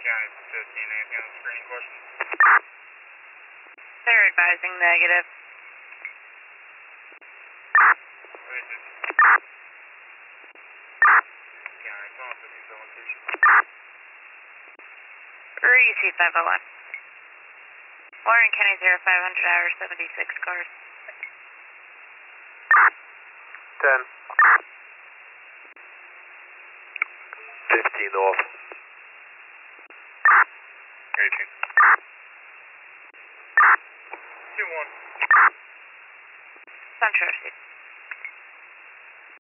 County 15, anything on the screening questions? They're advising negative. County, it's on 57 location. Receive 501. Warren County 0500 hour 76 cars. 10. 15 off. 18. 2-1. Central receive.